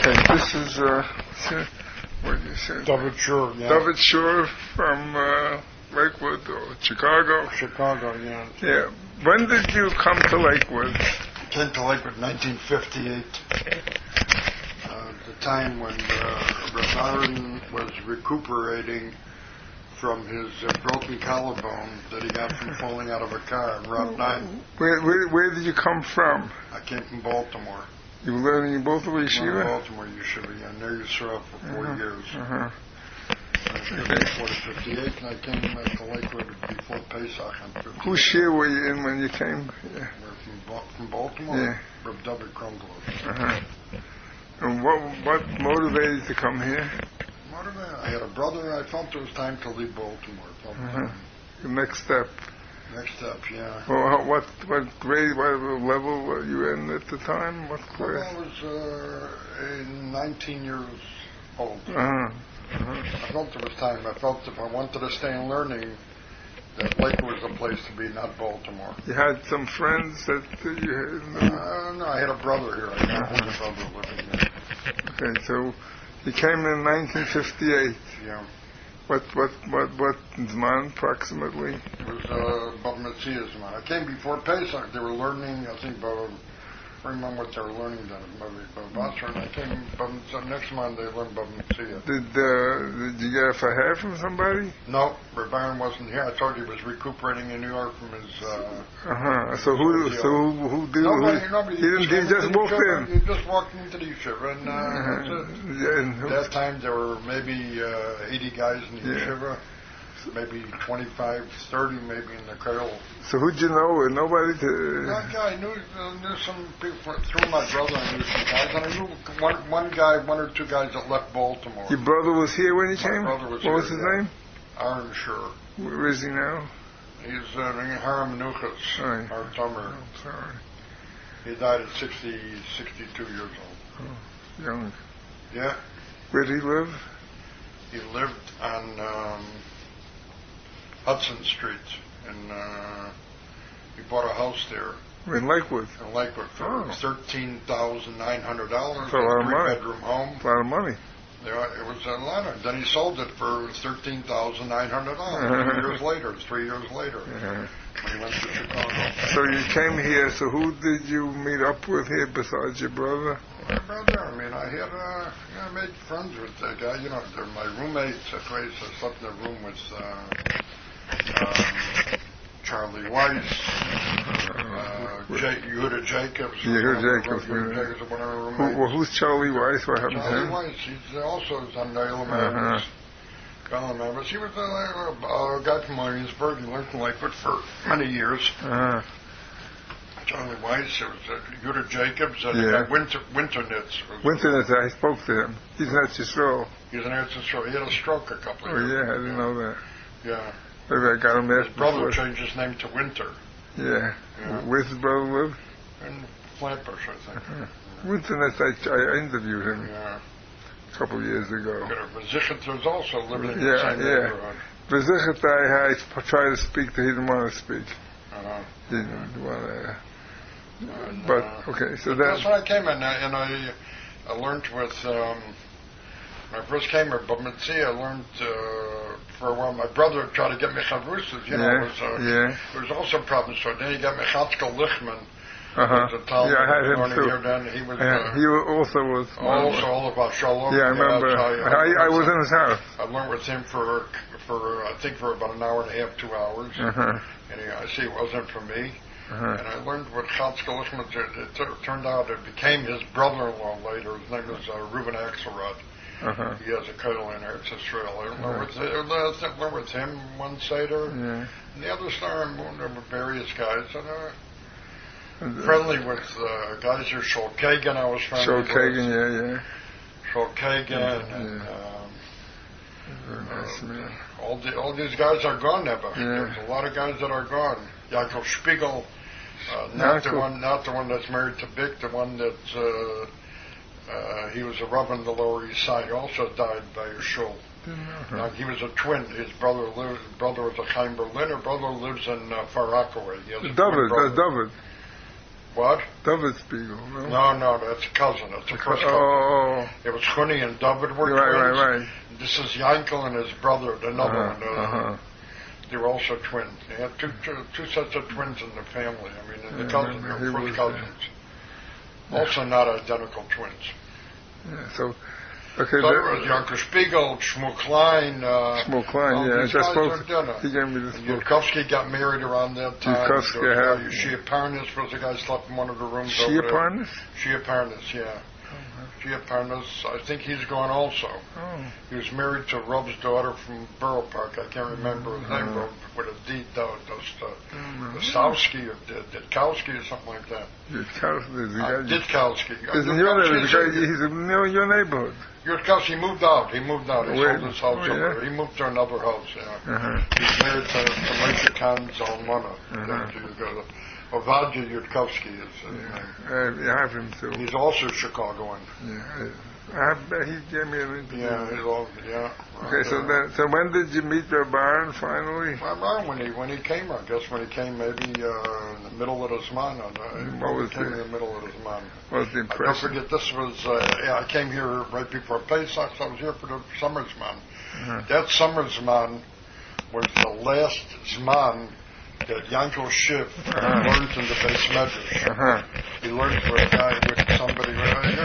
Okay, this is, what did you say? David Shore, yeah. David Shore from Lakewood or Chicago. Chicago, yeah. Yeah. When did you come to Lakewood? Came to Lakewood in 1958. The time when Reb Aaron was recuperating from his broken collarbone that he got from falling out of a car on Route 9. Where did you come from? I came from Baltimore. You were learning in Baltimore Yeshiva? Baltimore Yeshiva, yeah. Near Yisrael for 4 years. I came before 58, and I came to Lakewood before Pesach. Whose share were you in when you came? Yeah. From Baltimore? Yeah. Reb David Krongler. And what motivated you to come here? I had a brother. I felt it was time to leave Baltimore. The next step. Next step, yeah. Well, what grade, what level were you in at the time? What grade? I was 19 years old. I felt it was time. I felt if I wanted to stay in learning, that Lakewood was the place to be, not Baltimore. You had some friends that you had? No, I had a brother here. I had a older brother living here. Okay, so you came in 1958. Yeah. What Zman approximately? It was Bava Metzia Zman. I came before Pesach. They were learning, I think, I remember what they were learning then. And I came next month. They learned Bava Metzia. Did you get a faher from somebody? No, Reb Aaron wasn't here. I told you he was recuperating in New York from his. So who did? Nobody. He just walked in. He just walked into the yeshiva, and at that time there were maybe 80 guys in the yeshiva. Maybe 25, 30 maybe in the Kollel. So who'd you know? Nobody? I knew some people through my brother. I knew some guys, and I knew one or two guys that left Baltimore. Your brother was here when he came? My brother was here. What was his name? Aaron Shur. Where is he now? He's in Haram Menuchas, our Tomer. I'm sorry. He died at 62 years old. Oh, young. Yeah. Where did he live? He lived on Hudson Street, and he bought a house there. In Lakewood? In Lakewood for $13,900. That's a lot of money. 3-bedroom home. A lot of money. It was a lot. Then he sold it for $13,900. 3 years later, when he went to Chicago. So you came here. So who did you meet up with here besides your brother? My brother. I mean, I made friends with the guy. You know, they're my roommates. I slept in a room with Charlie Weiss, Yehuda Jacobs. Yehuda Jacobs. Who's Charlie Weiss? What happened to him? Charlie Weiss. He's also on Neilam. But he was a guy from Williamsburg. He lived in Lakewood for many years. Charlie Weiss. It was Yehuda Jacobs and Winternitz. Winternitz. I spoke to him. He's an Eretz Yisrael. He's an Eretz Yisrael. He had a stroke a couple of years ago. I didn't know that. Yeah. Maybe I got him there. His brother changed his name to Winter. Yeah. Where's his brother live? In Flatbush, I think. Winternitz, I interviewed him a couple of years ago. Vizichet also living in the same neighborhood. Vizichet, I tried to speak to him. He didn't want to speak. He didn't want to. But, okay, so that's when I came in, and I learned with, when I first came here, Bava Metzia, I learned for a while. My brother tried to get me chavrusas, it was also a problem. So then he got me Chatzkel Lichtman. I had him too. He also was. Also all about Shalom. Yeah, I remember. I was in his house. I learned with him for I think for about an hour and a half, 2 hours. And I see it wasn't for me. And I learned what Chatzkel Lichtman. It turned out it became his brother-in-law later. His name was Reuben Axelrod. He has a Kollel in Eretz Yisrael. I learned with him one Seder. And the other star I learned with various guys. And friendly with guys here, Shul Kagan I was friendly with. Shul Kagan, Shul Kagan and all these guys are gone now. There's a lot of guys that are gone. Yaakov Spiegel, not the one that's married to Bick, the one that's he was a rabbi in the Lower East Side. He also died by a shul. He was a twin. His brother was a Chaim Berliner. Brother lives in Far Rockaway. David. What? David Spiegel, no? No, that's a cousin. That's a first cousin. Oh. It was Chuni and David were twins. Right. This is Yankel and his brother, another one. They were also twins. They had two sets of twins in the family. I mean, in the cousins, they were first cousins. Also not identical twins. Yeah, so... Okay, so it was Yankel Spiegel, Shmuel Klein. Shmuel Klein, I just spoke. He gave me this book. Yudkowsky got married around that time. Yudkowsky, Shia Parnas was the guy slept in one of the rooms Shia over there. Parnas? Shia Parnas, yeah. Shia Parnas, I think he's gone also. Oh. He was married to Rob's daughter from Borough Park. I can't remember his name, with a D, Dostowski or Ditkowski or something like that. Ditkowski. He's in your neighborhood. Yudkowsky moved out. He sold his house over. He moved to another house, He's married to Moshe Khan's almana. Ovadia Yudkowsky is his name. I have him too. He's also Chicagoan. He gave me an interview. Okay, so when did you meet Rabban finally? When he came, I guess when he came maybe in the middle of the Zman. What was in the middle of the Zman? What was the impression? I don't forget, this was, I came here right before Pesach, so I was here for the summer Zman. That summer Zman was the last Zman that Yankel Shiv learned in the Beis Medrash. He learned with somebody.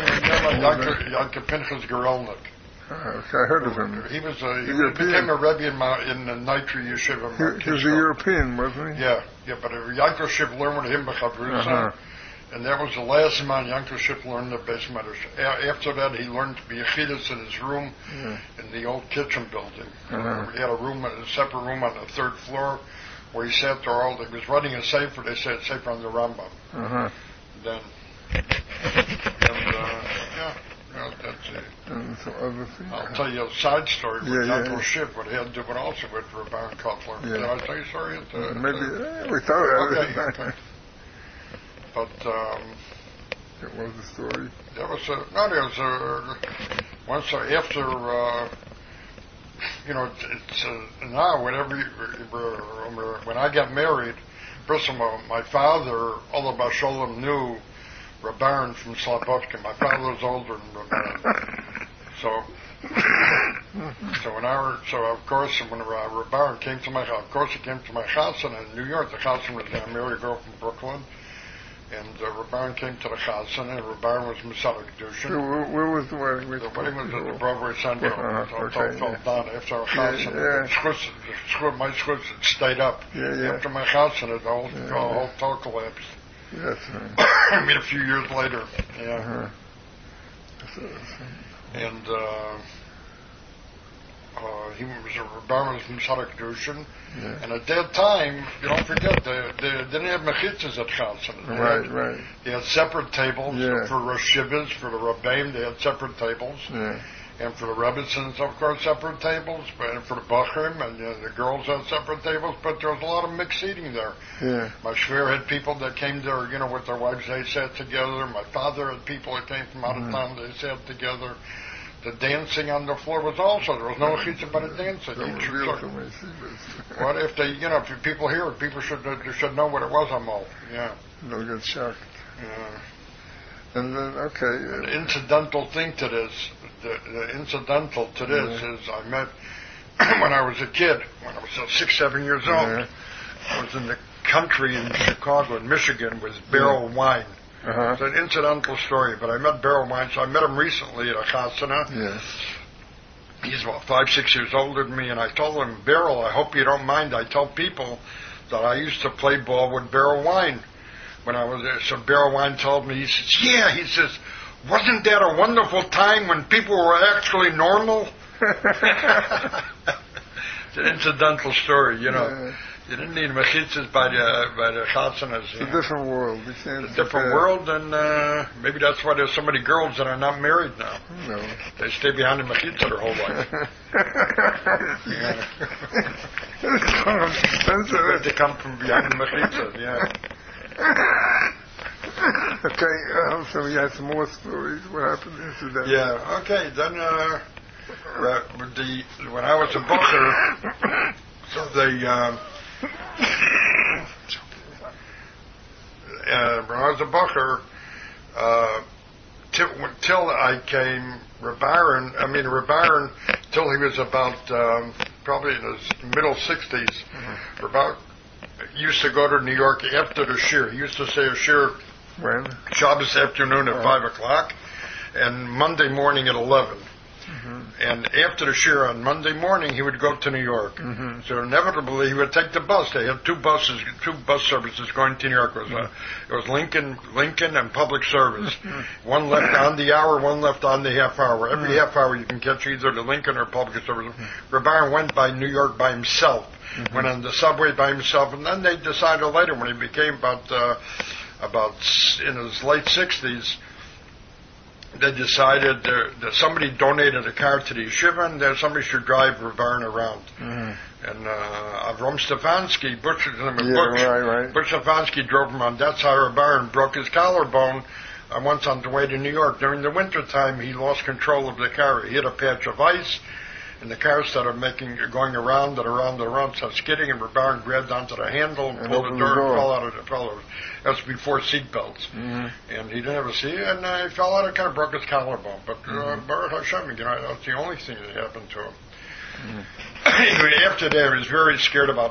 Yankel Pinchas Gerelnik. Okay, I heard of him. He became a Rebbe in the Nitri Yeshiva. He was a European, wasn't he? Yeah, but Yankel Shiv learned with him b'chavrusa, and that was the last man Yankel Shiv learned the Beis Medrash. After that, he learned to be Yechidus in his room in the old kitchen building. He had a separate room on the third floor, where he sat there he was writing a sefer. They said sefer on the Rambam. Then, that's it. And some other things. I'll tell you a side story with Yankel Shiv, what he had to do, but also with Rabban Kotler. Did I tell you a story? Maybe we thought. Okay. But what was the story? There was once after. It's now when I got married, first of all, my father, Allah Basholem, knew Rabban from Slobodka. My father was older than Rabban. So of course, when Rabban came to my house, he came to my chasana in New York. The chasana was I married a girl from Brooklyn. And Rabban came to the chasana, and Rabban was Masada Kedushin. Where was the wedding? The wedding was at the Broadway Center. Fell down after our chasana. My schutz stayed up. After my chasana, the whole hotel collapsed. Yes. I mean, a few years later. And he was Rabban was Masada Kedushin. And at that time, you don't forget, they didn't have mechitzas at chasana. Right. They had separate tables for Rosh Shivas, for the Rabbeim, they had separate tables. And for the Rebbitzins, of course, separate tables. And for the Bachrim, and the girls had separate tables. But there was a lot of mixed eating there. My shver had people that came there, with their wives, they sat together. My father had people that came from out of town, they sat together. The dancing on the floor was also, there was no chitza but a dancing. What if if people hear it, people should know what it was, Amol. They'll get shocked. And then, An incidental thing to this, the incidental to this is I met, when I was a kid, when I was 6, 7 years old, I was in the country in Chicago, in Michigan, with Barrel Wine. It's an incidental story, but I met Barrel Wine, so I met him recently at a chasana. He's about 5, 6 years older than me, and I told him, Barrel, I hope you don't mind, I tell people that I used to play ball with Barrel Wine when I was there. So Barrel Wine told me, he says, wasn't that a wonderful time when people were actually normal? It's an incidental story, You didn't need mechitzas by the chasanas. It's a different world. It's a different world, and maybe that's why there's so many girls that are not married now. No. They stay behind the mechitza their whole life. They come from behind the mechitza, Okay, so we had some more stories. What happened after that? Okay, then when I was a booker, so they when I was a bucher, till I came Reb Aaron, till he was about probably in his middle 60s, used to go to New York after the shir. He used to say a shir when? Shabbos afternoon at 5 o'clock and Monday morning at 11. And after the shir on Monday morning, he would go to New York. So inevitably, he would take the bus. They had two bus services going to New York. It was Lincoln and Public Service. One left on the hour, one left on the half hour. Every half hour, you can catch either the Lincoln or Public Service. Reb Aaron went by New York by himself, went on the subway by himself, and then they decided later, when he became about in his late 60s, they decided that somebody donated a car to the yeshiva and that somebody should drive Reb Aaron around. And Avram Stefanski, Butch Stefanski drove him on. That's how Reb Aaron broke his collarbone once on the way to New York. During the wintertime, he lost control of the car. He hit a patch of ice, and the car started going around, started skidding, and Reb Aaron grabbed onto the handle and pulled the door and fell out of the fellow. That was before seatbelts. And he didn't have a seat, and he fell out and kind of broke his collarbone. But Baruch Hashem, that's the only thing that happened to him. Anyway, after that, he was very scared about...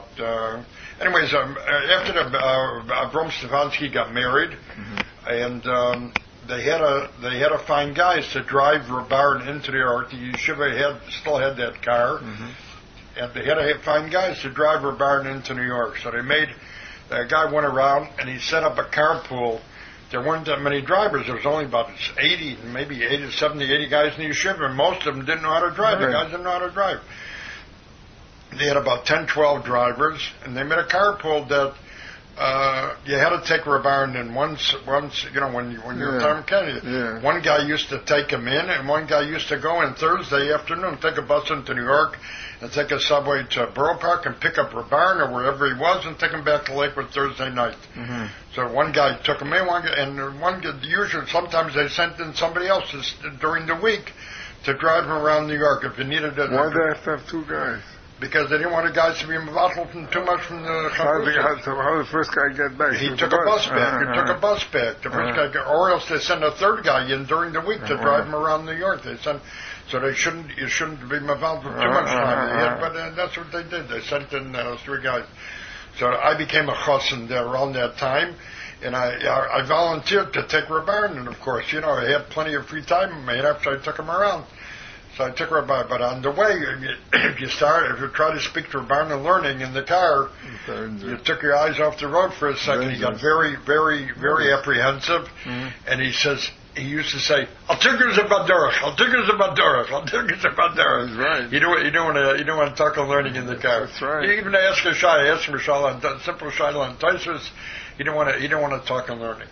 after Avram Stefanski got married, and... They had to find guys to drive Reb Aaron into New York. The yeshiva still had that car, and they had to find guys to drive Reb Aaron into New York. So a guy went around and he set up a carpool. There weren't that many drivers. There was only about 70, 80 guys in the yeshiva, and most of them didn't know how to drive. The guys didn't know how to drive. They had about 10, 12 drivers, and they made a carpool that you had to take Reb Aaron in once, when you're Tom Kennedy. One guy used to take him in, and one guy used to go in Thursday afternoon, take a bus into New York, and take a subway to Borough Park and pick up Reb Aaron or wherever he was, and take him back to Lakewood Thursday night. So one guy took him in, usually sometimes they sent in somebody else during the week to drive him around New York if you needed it. Why did they have to have two guys? Because they didn't want the guys to be involved too much from the... How did the first guy get back? He took a bus back. The first guy, or else they sent a third guy in during the week to drive him around New York. You shouldn't be involved with too much time. But that's what they did. They sent in 3 guys. So I became a chassan around that time, and I volunteered to take Reb Aaron, and of course, I had plenty of free time after I took him around. So I took Reb Aaron, but on the way, if you try to speak to Reb Aaron and learning in the car, you took your eyes off the road for a second. He got very, very, very apprehensive, and he used to say, "I'll take you to Badurach. I'll take you to Badurach. I'll take you to Badurach." That's right. You don't want to talk on learning in the car. That's right. You even ask him a shayla, simple shayla on Taisus. You don't want to talk on learning.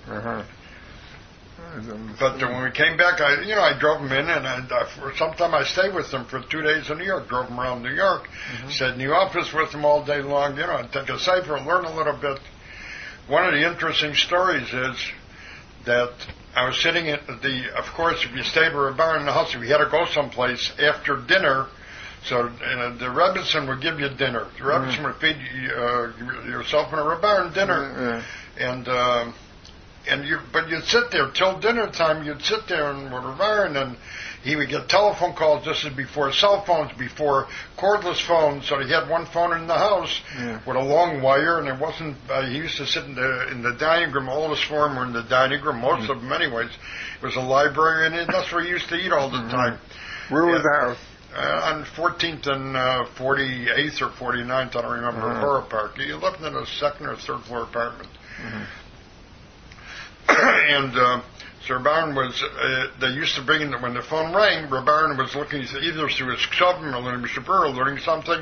But when we came back, I drove him in, and for some time I stayed with him for 2 days in New York. Drove him around New York, sat in the office with him all day long. I'd take a sefer and learn a little bit. One of the interesting stories is that I was sitting at of course, if you stayed with Reb Aaron in the house, if you had to go someplace after dinner, so the Rebbetzin would give you dinner. The Rebbetzin would feed yourself and a Reb Aaron dinner, but you'd sit there till dinner time. You'd sit there and with Reb Aaron, and he would get telephone calls. This is before cell phones, before cordless phones. So he had one phone in the house with a long wire, and it wasn't. He used to sit in the dining room. All of us four were in the dining room. Most of them, anyways. It was a library, and that's where he used to eat all the time. Where was the house? On 14th and 48th or 49th, I don't remember. Borough Park. He lived in a second or third floor apartment. And so Reb Aaron was, they used to bring in, when the phone rang, Reb Aaron was looking either through his ksubim or learning Mishabur or learning something.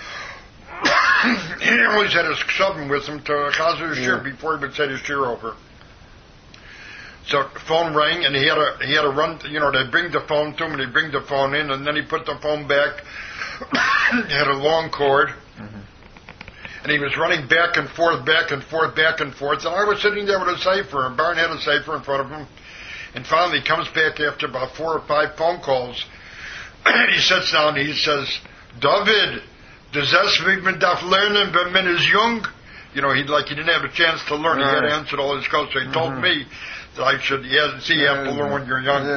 He always had his ksubim with him to chazer his shir before he would say his shir over. So the phone rang, and he had to run, they bring the phone to him, and he'd bring the phone in, and then he put the phone back. He had a long cord. And he was running back and forth, and I was sitting there with a sefer, and Barn had a sefer in front of him, and finally he comes back after about 4 or 5 phone calls. He sits down, and he says, "David, does das wie man darf lernen, wenn man is jung?" he didn't have a chance to learn. He had answered all his questions. So he told me that I should. You have to learn when you're young.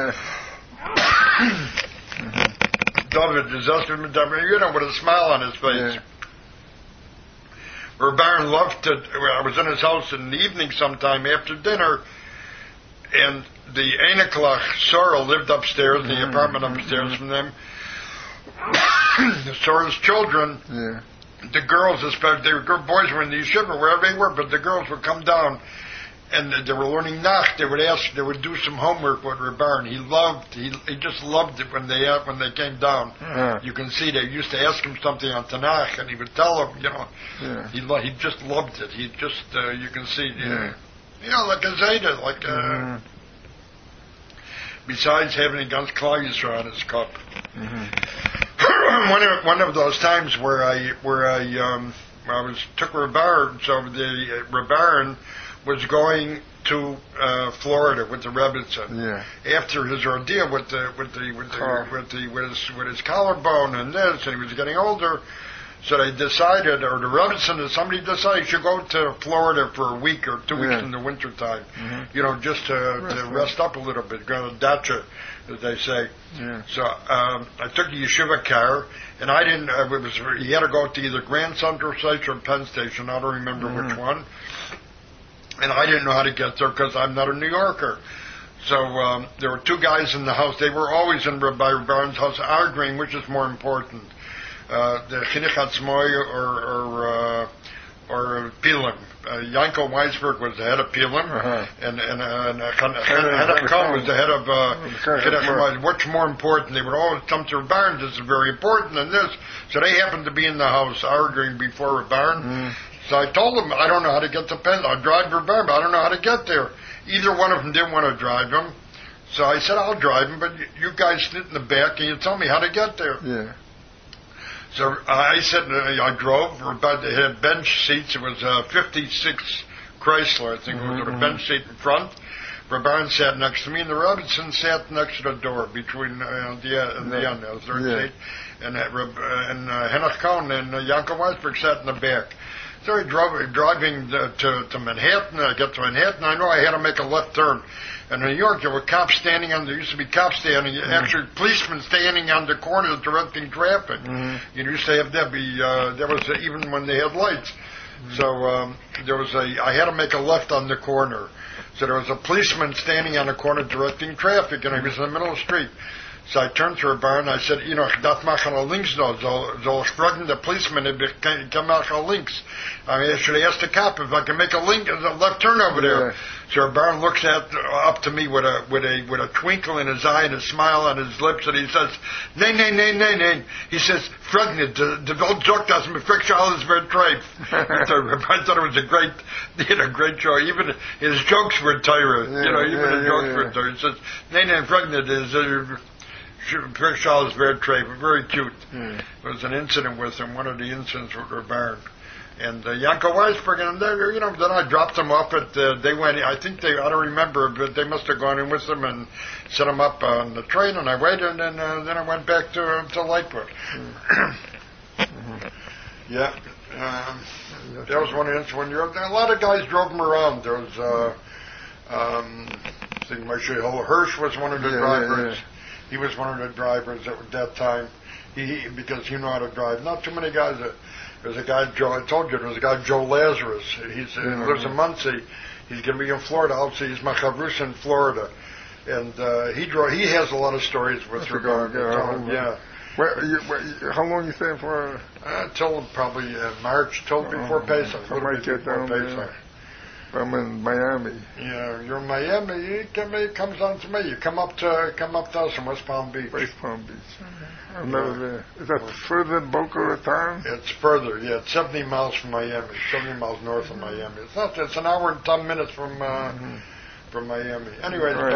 David, with a smile on his face. Reb Aaron loved to. I was in his house in the evening sometime after dinner, and the Einiklach Sorrel lived upstairs, the apartment upstairs from them. Sorrel's children, the girls, especially, boys were in the yeshiva, wherever they were, but the girls would come down, and they were learning Nach. They would do some homework with Reb Aaron. He just loved it when they came down. You can see they used to ask him something on Tanakh, and he would tell them, he just loved it. He just, you can see, like a Zayda, besides having a Gans Klal Yisrael on his cup. One of those times where I took Reb Aaron, so the Reb Aaron was going to Florida with the Rebbitzin after his ordeal with his collarbone and this, and he was getting older. So they decided, or the Rebbitzin, somebody decided he should go to Florida for a week or 2 weeks in the wintertime, just to rest up a little bit, go to dacha, as they say. So I took the yeshiva car, and I didn't. He had to go to either Grand Central Station or Penn Station. I don't remember which one. And I didn't know how to get there because I'm not a New Yorker. So there were two guys in the house. They were always in Rabbi Aaron's house arguing which is more important, the Chinuch Atzmoi or Pilim. Yankel Weisberg was the head of Pilim, and Henoch Cohen was the head of Chinuch Atzmoi. What's more important? They would always come to Rabbi Aaron. This is very important, and this. So they happened to be in the house arguing before Rabbi Aaron. So I told them, I don't know how to get to Penn. I'll drive Reb Aaron, but I don't know how to get there. Either one of them didn't want to drive him. So I said, I'll drive him, but you guys sit in the back and you tell me how to get there. So I said, I drove. They had bench seats. It was a 56 Chrysler, I think. It was a bench seat in front. Reb Aaron sat next to me, and the Rebbitzin sat next to the door between the end, the third seat. And Henoch Cohen and Yankel Weisberg sat in the back. So I driving to Manhattan. I get to Manhattan. I know I had to make a left turn. In New York, there were cops standing there used to be cops standing, actually policemen standing on the corners directing traffic. You used to have that was even when they had lights. So I had to make a left on the corner. So there was a policeman standing on the corner directing traffic, and I was in the middle of the street. So I turned to Reb Aaron and I said, dat mag aan links nou. Zo spraken the policeman, come out on links. I should ask the cop if I can make a left turn over there. So Reb Aaron looks up to me with a twinkle in his eye and a smile on his lips, and he says, nee. He says, Frednik, de Weltzorg das me fixen alles vertreibt. I thought it was a great show. Even his jokes were tired. His jokes were tired. He says, nee, Frednik is Charles Vertrey, very cute. There was an incident with him, one of the incidents with Reb Aaron. And Yankel Weisberg, and then I dropped them off they went, I don't remember, but they must have gone in with them and set them up on the train, and I waited, and then I went back to Lakewood. That was one incident when a lot of guys drove him around. There was, I think Moshe Hirsch was one of the drivers. He was one of the drivers at that time. Because he knew how to drive. Not too many guys. There's a guy, Joe. I told you there was a guy, Joe Lazarus. He lives in Muncie. He's going to be in Florida. He's Machavrus in Florida, and he has a lot of stories with regard to how long you staying for? Till probably March, till before Pesach. I might get down there. I'm in Miami. Yeah, you're in Miami. It comes on to me. You come up to us in West Palm Beach. West Palm Beach. I'm never there. Is that further than Boca Raton? It's further. Yeah, it's 70 miles from Miami. 70 miles north of Miami. It's an hour and 10 minutes from Miami. Anyway, my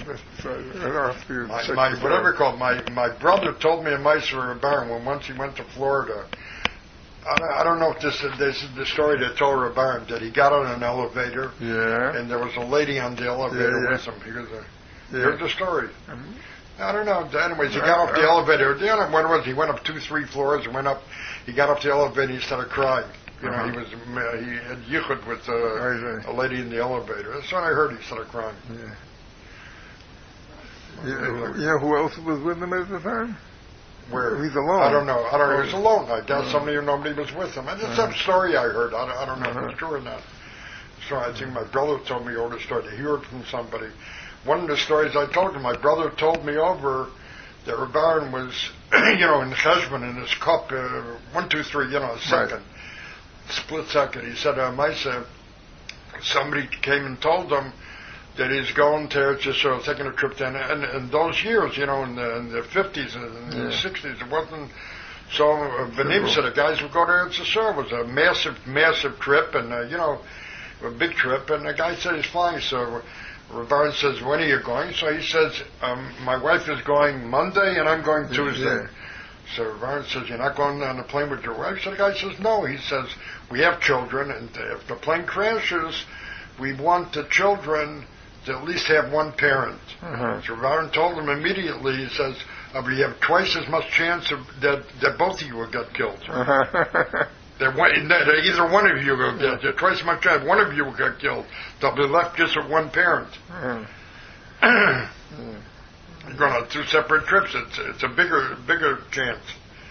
brother told me a Meiser Reb Aaron when once he went to Florida. I don't know if this is the story that told Reb Aaron that he got on an elevator, and there was a lady on the elevator with him. Here's the story. I don't know. Anyways, he got off the elevator. He went up 2-3 floors and went up. He got up the elevator and he started crying. You know, he had yichud with a lady in the elevator. That's when I heard he started crying. Yeah. Who else was with him at the time? Where? He's alone. I don't know. He was alone. I guess nobody was with him. And it's some story I heard. I don't know if it's true or not. So I think my brother told me over the story to hear it from somebody. One of the stories I told him, my brother told me over that Rabban was, in Cheshbon in his cup, 1, 2, 3, a second, split second. He said, Maisa, somebody came and told him that he's going to just taking a trip down. And in those years, in the 50s and the 60s, it wasn't so. Benim said the guys would go to Eretz Yisrael. It was a massive trip, and a big trip. And the guy said he's flying. So Rabban says, when are you going? So he says, my wife is going Monday, and I'm going Tuesday. So Rabban says, you're not going on the plane with your wife? So the guy says, no. He says, we have children, and if the plane crashes, we want the children to at least have one parent. So Rabban told him immediately, he says, but you have twice as much chance that both of you will get killed. That either one of you will get twice as much chance. One of you will get killed. They'll be left just with one parent. You're going on 2 separate trips. It's a bigger chance.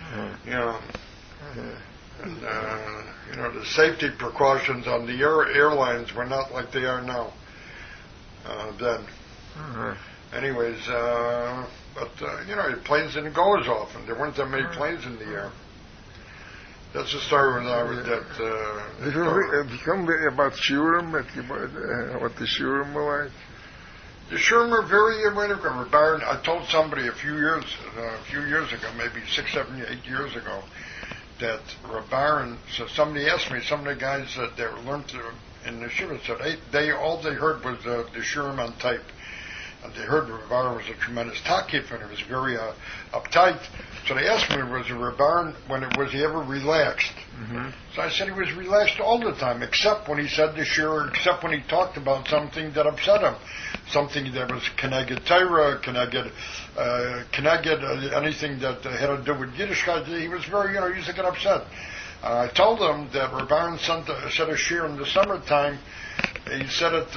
And the safety precautions on the airlines were not like they are now. Then. Anyways, planes didn't go as often. There weren't that many planes in the air. That's the story when I was that. If you come about Shurim, what the Shurim were like? The Shurim were very Rabban. I told somebody a few years ago, maybe 6, 7, 8 years ago, that Rabban. So somebody asked me, some of the guys that they learned in the Shiva said all they heard was the Shurim on tape. And they heard Rabban was a tremendous takif and it was very uptight. So they asked me, was Rabban, was he ever relaxed? So I said he was relaxed all the time, except when he said the shir, except when he talked about something that upset him. Something that was Keneged Torah, Keneged anything that had to do with Yiddishkeit. He was very, he used to get upset. I told him that Rabban said a shir in the summertime. He said it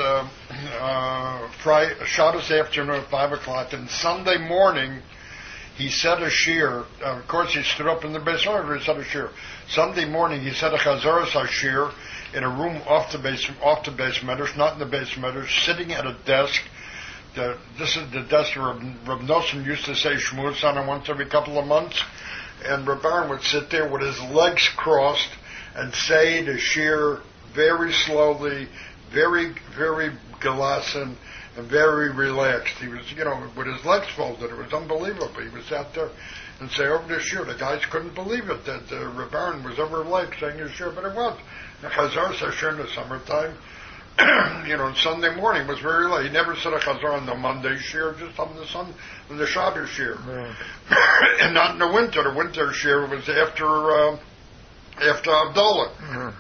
Shabbos afternoon at 5 o'clock, and Sunday morning he said a shir. Of course, he stood up in the Beis Medrash. He said a shir. Sunday morning he said a Chazaras shir in a room off the Beis Medrash, not in the Beis Medrash, sitting at a desk. This is the desk where Reb Nosson used to say Shmuz on once every couple of months, and Rabban would sit there with his legs crossed and say the shir very slowly, very, very gelassen, and very relaxed. He was, with his legs folded. It was unbelievable. He was out there and say over the shir. The guys couldn't believe it that Rabban was over like saying his shir, but it was. The Chazar shir in the summertime, on Sunday morning was very late. He never said a Chazar on the Monday shir, just on the Shabbos shir. And not in the winter. The winter shir was after Abdullah.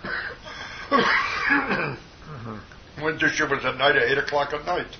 Winter shir was at night at 8 o'clock at night.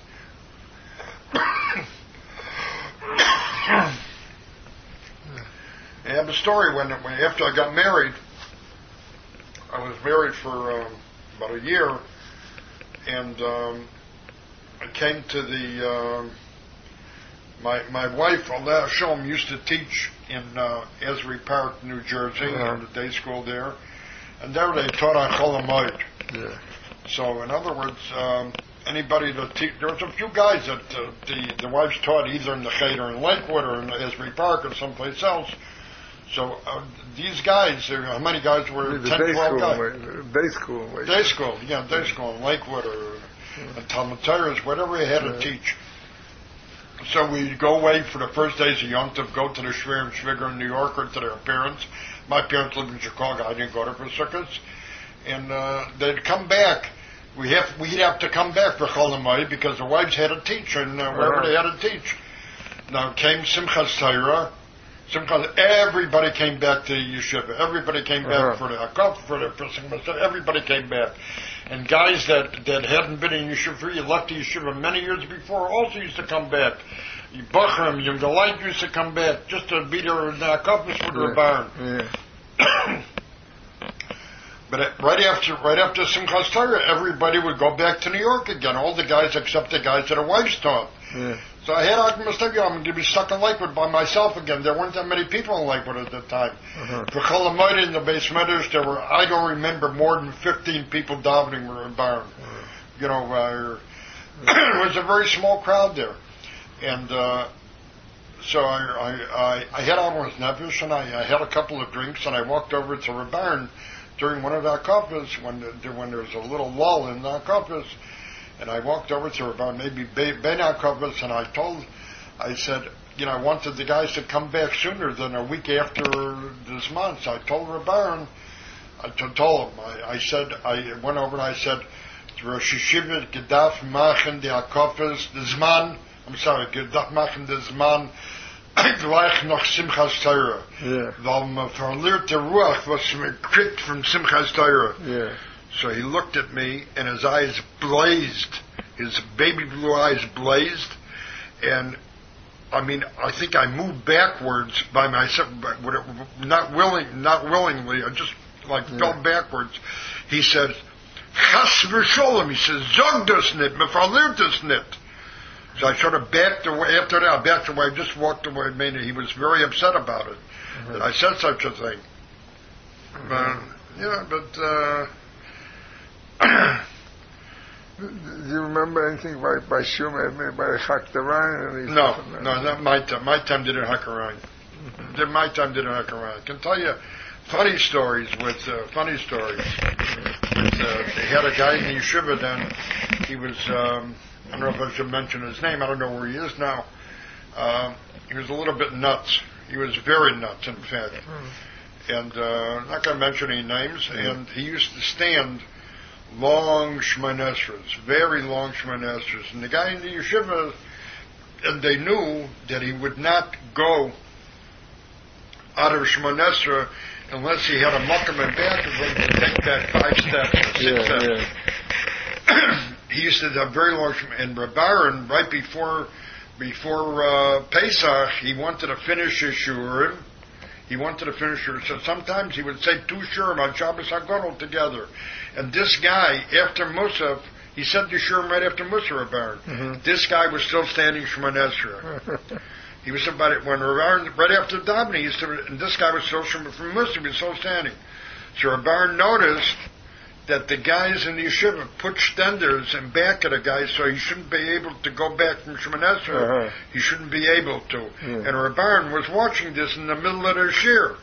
I have a story when after I got married. I was married for about a year, and I came to the. My wife, Aleh Shalom, used to teach in Asbury Park, New Jersey, in the day school there, and there they taught on Chol Hamoed. So, in other words, anybody that there was a few guys that the wives taught either in the Cheder in Lakewood or in Asbury Park or someplace else. So these guys, how many guys were? 10, 12 guys. Day school. Day school in Lakewood or Talmud Torah, whatever he had to teach. So we'd go away for the first days of Yom Tov, go to the Shver and Shviger in New York or to their parents. My parents lived in Chicago. I didn't go there for sukkahs. And they'd come back. We'd have to come back for Chol Hamoed because the wives had to teach and wherever they had to teach. Now came Simchas Torah. Everybody came back to yeshiva. Everybody came back for the Hakaf, for Simchas Torah. Everybody came back. And guys that hadn't been in yeshiva, left the yeshiva many years before, also used to come back. Bachram, Young Delight used to come back just to be there in the Hakaf for the barn. But right after Simchas Torah, everybody would go back to New York again. All the guys except the guys that their wives taught. Yeah. So I had I'm going to be stuck in Lakewood by myself again. There weren't that many people in Lakewood at that time. For Cholamoid in the base meadows, there were, I don't remember, more than 15 people davening were in Byron. You know, it was a very small crowd there. And so I had almost Nevish, and I had a couple of drinks, and I walked over to Reb Byron during one of our conferences when there was a little lull in our conference. And I walked over to about maybe Ben conference, and I said, you know, I wanted the guys to come back sooner than a week after this month. So I told Reb Byron, I went over and I said, Rosh Yeshiva Gedaf Machen de Akofes de Zman, Gedaf Machen de Zman, gleich noch Simchas Torah. Weil man verliert die Ruach, was man kriegt from Simchas Torah. Yeah. So he looked at me, and his eyes blazed. His baby blue eyes blazed, and I mean, I think I moved backwards by myself, but not willingly. I just fell backwards. He said, "Chas v'sholem." He says, "Zog das nit, me verliert das nit." So I sort of backed away. After that, I backed away. I just walked away. He was very upset about it that I said such a thing. Do you remember anything by Shumer, by Haktaran? No, not my time. My time didn't Haktaran. My time didn't Haktaran. I can tell you funny stories. They had a guy in the yeshiva then. He was, I don't know if I should mention his name. I don't know where he is now. He was a little bit nuts. He was very nuts, in fact. And I'm not going to mention any names. And he used to stand long Shmoneh Esrei, very long Shmoneh Esrei. And the guy in the yeshiva, and they knew that he would not go out of Shmoneh Esrei unless he had a muckam and back of him to take back 5 steps or 6 steps. He used to have very long Shmoneh. And Reb Byron, right before Pesach, he wanted to finish his shurim. So sometimes he would say 2 shurim on Shabbos HaGadol together. And this guy, after Musaf, he said the shurim right after Musaf, Reb Byron. This guy was still standing Shmoneh Esrei. He was about it when Reb Byron, right after davening, and this guy was still from Musaf, he was still standing. So Reb Byron noticed that the guys in the yeshiva put stenders in back of the guy, so he shouldn't be able to go back from Shmoneh Esrei. He shouldn't be able to. And Reb Byron was watching this in the middle of the shir.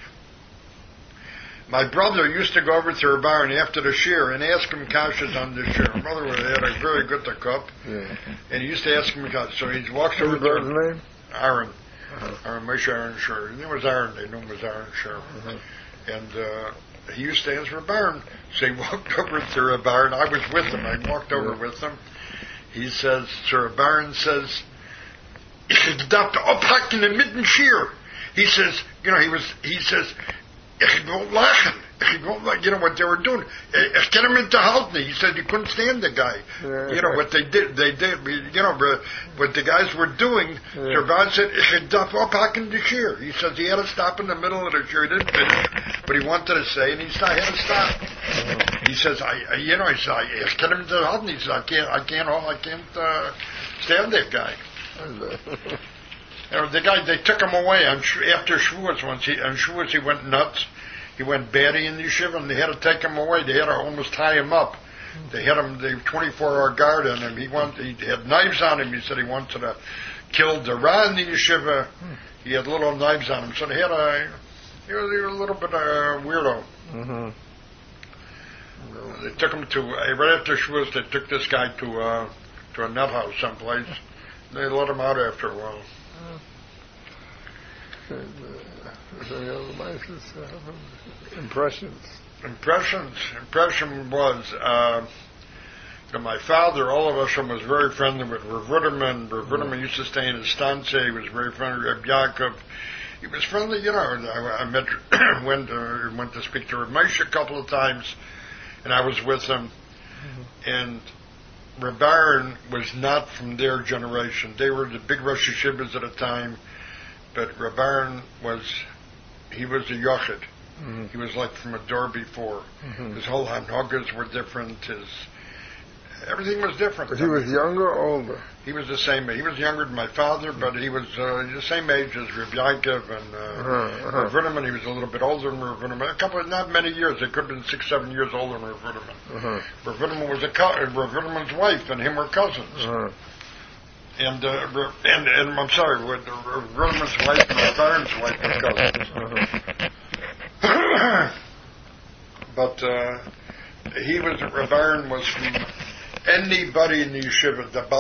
My brother used to go over to Reb Byron after the shir and ask him kashas on the shir. My brother had a very good cup, and he used to ask him kashas. So he walks over to his name? Aaron. Aaron, Moshe Aaron Shur. His name was Aaron. They knew him as Aaron Shur. And he used to answer Reb Byron. So he walked over to Reb Byron. I was with him. I walked over with him. He says, so Reb Byron says, "Ich darf ophaken in mitten shir." He says, you know, he says, "Ich won't lachen. Ich won't like, you know what they were doing. Ich can him into halten." He said he couldn't stand the guy. You know what they did, you know, what the guys were doing. So Reb Byron said, "Ich darf ophaken the shir." He says he had to stop in the middle of the shir. He didn't finish, but he wanted to say, and he had to stop. He says, he said, "Ich can him into halten." He says, I can't stand that guy. The guy, they took him away after Shavuos once. On Shavuos he went nuts. He went batty in the yeshiva, and they had to take him away. They had to almost tie him up. They had him, they 24-hour guard on him. He had knives on him. He said he wanted to kill the Ra in the yeshiva. He had little knives on him. So they were a little bit of a weirdo. They took him to, right after Shavuos, they took this guy to a nut house someplace. They let him out after a while. Impression was, my father, all of us, was very friendly with Rav Ruderman. Rav Ruderman used to stay in his stanze. He was very friendly with Reb Yaakov. He was friendly, you know. I met, went to speak to Reb Moshe a couple of times, and I was with him. And Reb Byron was not from their generation. They were the big Rosh Yeshivas at the time, but Reb Byron was a yochid. Mm-hmm. He was like from a door before. Mm-hmm. His whole hanhagas were different. Everything was different. But he was younger or older? He was the same age. He was younger than my father, but he was the same age as Reb Yankov and Rav Ruderman. He was a little bit older than Rav Ruderman. Not many years. It could have been 6-7 years older than Rav Ruderman. Rav Ruderman was Rav Ruderman's wife, and him were cousins. And I'm sorry, Rav Ruderman's wife and Rav Aaron's wife were cousins. But Rav Aaron was from anybody in the yeshiva, the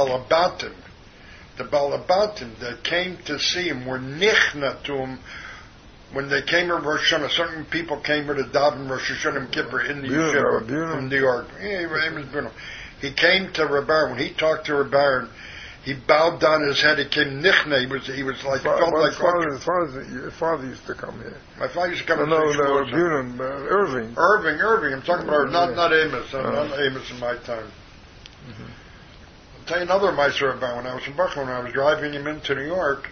Balabatim that came to see him were nichna to him when they came to Rosh Hashanah. Certain people came to daven Rosh Hashanah Kippur in the yeshiva from New York. He came to Reb Aaron. When he talked to Reb Aaron, he bowed down his head. He came nichna. He was like felt like your father used to come here. My father used to come. Irving. Irving. I'm talking about not Amos. Not Amos in my time. I'll tell you another Meiser about when I was in Brooklyn. When I was driving him into New York.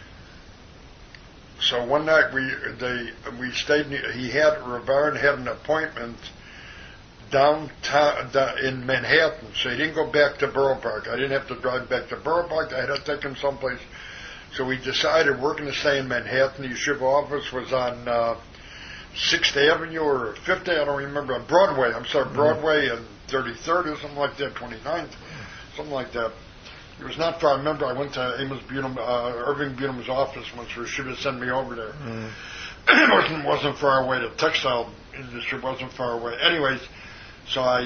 So one night we stayed. Reb Aaron had an appointment downtown in Manhattan, so he didn't go back to Borough Park. I didn't have to drive back to Borough Park. I had to take him someplace. So we decided we're going to stay in Manhattan. The yeshiva office was on 6th Avenue or 5th Avenue, I don't remember. Broadway. I'm sorry, Broadway and 33rd or something like that, 29th, something like that. It was not far. I remember I went to Amos Bunum, Irving Bunum's office once. Should have sent me over there. It wasn't far away. The textile industry wasn't far away. Anyways, so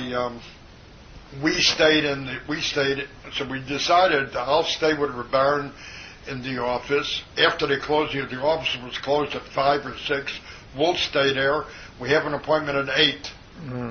we stayed. So we decided I'll stay with Reb Aaron in the office. After they closed, the office was closed at 5 or 6. We'll stay there. We have an appointment at 8. Mm-hmm.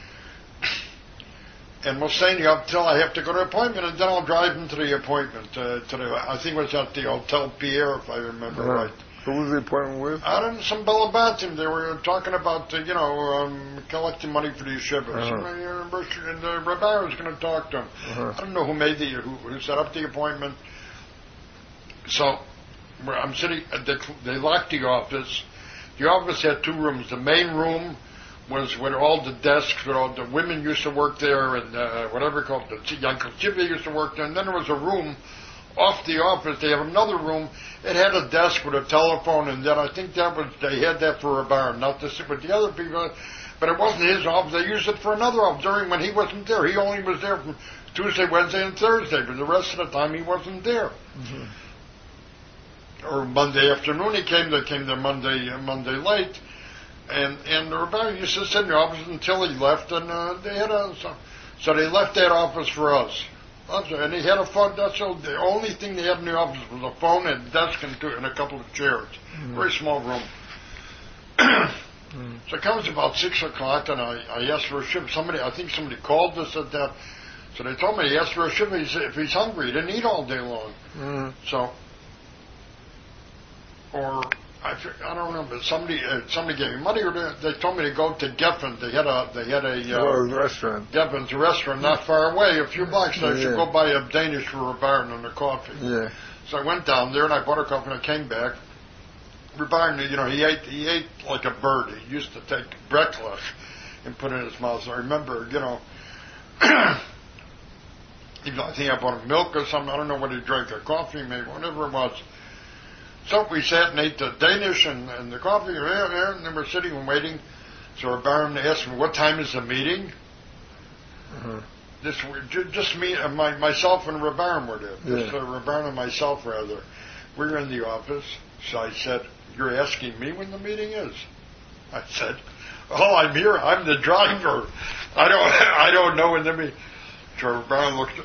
And we'll stay up until I have to go to an appointment, and then I'll drive him to the appointment. I think it was at the Hotel Pierre, if I remember right. Who was the appointment with? I don't know, some Balabatim. They were talking about, collecting money for the yeshiva. And the rabbi was going to talk to him. I don't know who set up the appointment. So I'm sitting. They locked the office. The office had 2 rooms. The main room was with all the desks, where all the women used to work there, and whatever called the Yankel Chivya used to work there. And then there was a room off the office. They have another room. It had a desk with a telephone, and then I think they had that for Reb Aaron, not to sit with the other people. But it wasn't his office. They used it for another office during when he wasn't there. He only was there from Tuesday, Wednesday, and Thursday, but the rest of the time he wasn't there. Mm-hmm. Or Monday afternoon he came. They came there Monday late. And the Rebbe used to sit in the office until he left, and they had so they left that office for us. And he had a phone. That's all. The only thing they had in the office was a phone and a desk and a couple of chairs. Mm-hmm. Very small room. So it comes about 6 o'clock, and I asked for a shiva. I think somebody called us at that. So they told me he asked for a shiva. He said if he's hungry, he didn't eat all day long. Mm-hmm. So, I don't know, but somebody gave me money, or they told me to go to Geffen. They had a restaurant. Geffen's a restaurant not far away, a few blocks. So I should go buy a Danish for Reb Aaron and a coffee. Yeah. So I went down there and I bought a coffee and I came back. Reb Aaron, he ate like a bird. He used to take brecklach and put it in his mouth. So I remember, I think I bought him milk or something. I don't know what he drank, a coffee maybe, whatever it was. So we sat and ate the Danish and the coffee, and then we're sitting and waiting. So Reb Aaron asked me, what time is the meeting? Mm-hmm. Just me, myself and Reb Aaron were there. Just Reb Aaron and myself, rather. We were in the office. So I said, you're asking me when the meeting is? I said, I'm here. I'm the driver. I don't know when the meeting. So Reb Aaron looked.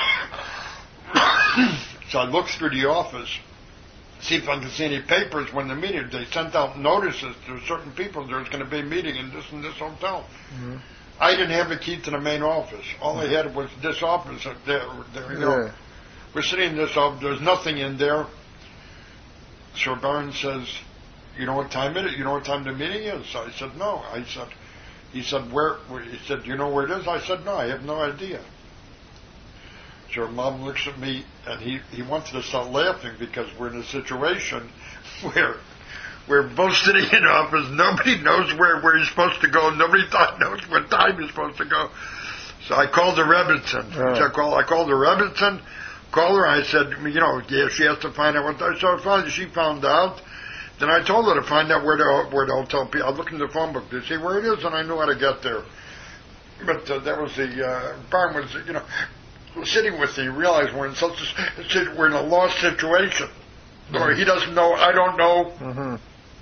So I looked through the office. See if I can see any papers when the meeting. They sent out notices to certain people there's going to be a meeting in this hotel. Mm-hmm. I didn't have a key to the main office. All I had was this office. We're sitting in this office. There's nothing in there. So Barron says, you know what time it is? You know what time the meeting is? I said, no. He said, where? He said, you know where it is? I said, no, I have no idea. So Mom looks at me, and he wanted to start laughing because we're in a situation where We're both sitting in the office. Nobody knows where he's supposed to go. Nobody knows what time he's supposed to go. So I called the Rebbitzin. I called the Rebbitzin. Called her. I said, she has to find out what. So finally she found out. Then I told her to find out where the hotel. I looked in the phone book to see where it is, and I knew how to get there. But that was the Baron was sitting with me. He realized we're in a lost situation. Or he doesn't know. I don't know. Mm-hmm.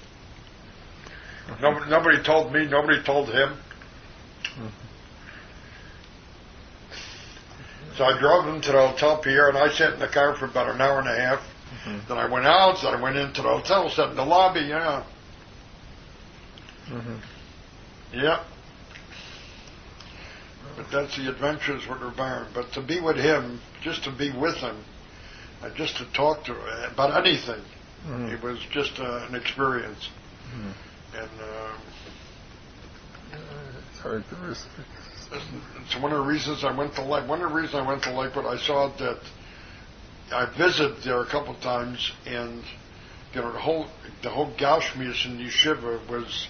Nobody told me. Nobody told him. Mm-hmm. So I drove him to the Hotel Pierre, and I sat in the car for about an hour and a half. Mm-hmm. Then I went out. Then I went into the hotel, sat in the lobby. Yeah. Mm-hmm. Yeah. But that's the adventures with Reb Aaron. But to be with him, just to be with him, just to talk to him about anything, it was just an experience. And characteristic. It's one of the reasons I went to Lakewood. One of the reasons I went to Lakewood, I saw that I visited there a couple times, and the whole Gaushmius in Yeshiva was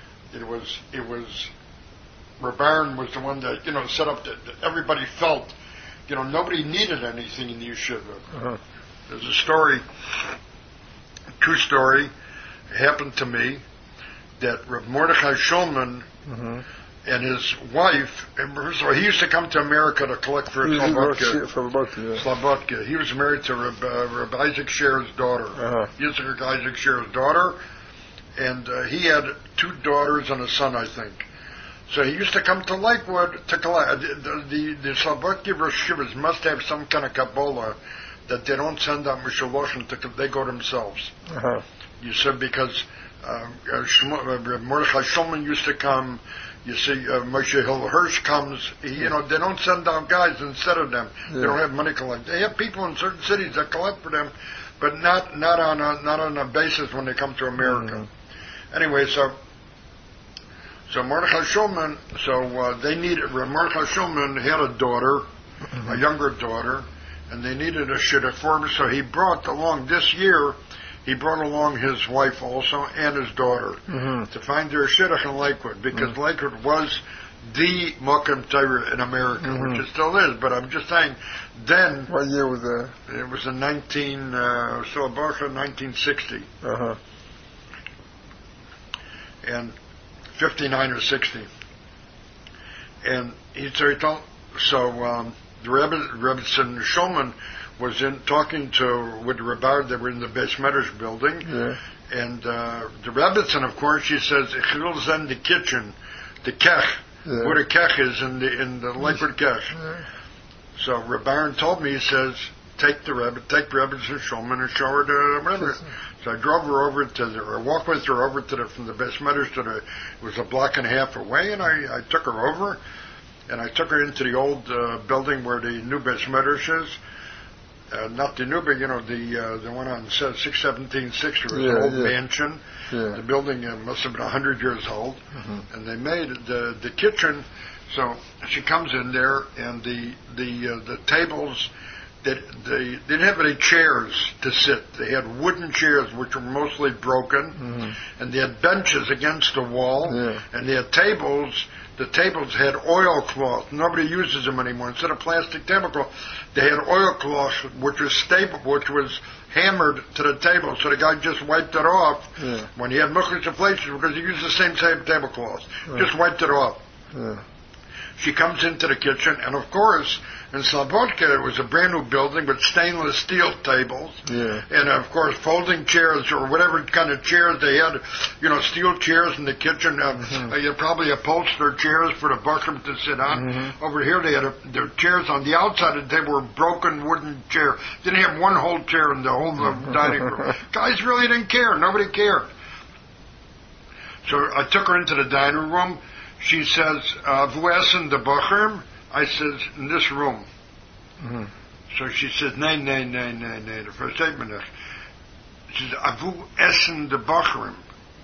Reb Aaron was the one that set up that everybody felt nobody needed anything in the Yeshiva. Uh-huh. There's a story, true story, happened to me that Reb Mordechai Shulman and his wife, so he used to come to America to collect for Slobodka. He was married to Reb Isaac Sher's daughter. Yitzhak Isaac Sher's daughter, and he had 2 daughters and a son, I think. So he used to come to Lakewood to collect. The Slobodka Rosh Yeshivas must have some kind of Kabbalah that they don't send out Mishaloshim, they go themselves. You said because Mordechai Shulman used to come. You see, Moshe Hill Hirsch comes. They don't send out guys instead of them. Yeah. They don't have money collect. They have people in certain cities that collect for them, but not on a basis when they come to America. Anyway, so Mordechai Shulman. Mordechai Shulman had a daughter, a younger daughter, and they needed a shidduch for him. So he brought along this year. He brought along his wife also and his daughter to find their shidduch in Lakewood, because Lakewood was the Mokum Torah in America, which it still is. But I'm just saying, then. What year was that? It was in 1960. And 59 or 60. And the Rebbetzin Shulman was talking with the Rabbi. They were in the Beis Medrash building, and the Rebbetzin, of course, she says, "Ich will send the kitchen, the kech, where the kech is in the Lakewood kech." So Rabbi Aaron told me, he says, take Rebbetzin Shulman and show her the Rebbe. So I drove her over walked with her over from the Beis Medrash it was a block and a half away, and I took her over, and I took her into the old building where the new Beis Medrash is. Not the new, but the one on 617 Sixth Street, an old mansion. The building must have been 100 years old, and they made the kitchen. So she comes in there, and the tables. They didn't have any chairs to sit. They had wooden chairs, which were mostly broken, and they had benches against the wall, and they had tables. The tables had oilcloth. Nobody uses them anymore. Instead of plastic tablecloth, they had oilcloth, which was hammered to the table. So the guy just wiped it off when he had muckers of places, because he used the same tablecloth. Just wiped it off. She comes into the kitchen, and of course, in Slobodka, it was a brand new building with stainless steel tables, and of course, folding chairs or whatever kind of chairs they had, steel chairs in the kitchen. They had probably upholstered chairs for the bushram to sit on. Over here, they had their chairs on the outside of the table were broken wooden chairs. Didn't have one whole chair in the whole dining room. Guys really didn't care. Nobody cared. So I took her into the dining room. She says, "Wo essen the buchrim?" I says, "In this room." So she says, "Nay, the first statement is." She says, "Wo essen the buchrim?"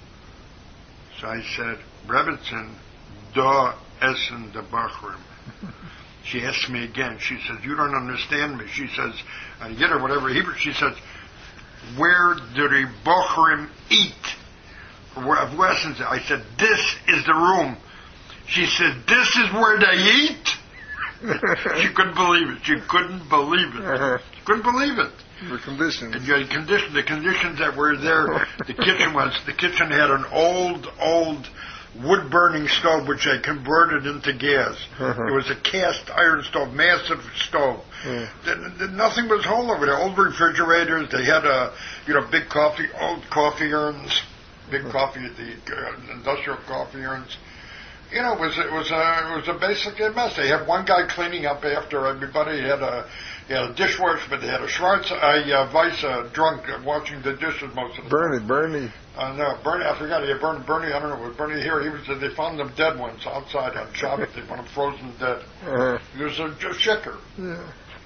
So I said, "Rebbetzin, da essen the buchrim." She asked me again. She says, "You don't understand me." She says, I get her whatever Hebrew. She says, "Where do the buchrim eat?" of Weston's. I said, this is the room. She said, this is where they eat? She couldn't believe it. She couldn't believe it. She couldn't believe it. The conditions. And the conditions that were there, the kitchen had an old wood-burning stove which they converted into gas. It was a cast iron stove, massive stove. Nothing was whole over there. Old refrigerators. They had big old coffee urns, big coffee, the industrial coffee urns. It was basically a mess. They had one guy cleaning up after everybody. He had a dishwasher, but they had a Weiss drunk washing the dishes most of the time. Bernie. No, Bernie. I forgot. He had Bernie. I don't know. Was Bernie here? They found them dead ones outside on Shabbos. They found them frozen dead. He was a shicker. Yeah.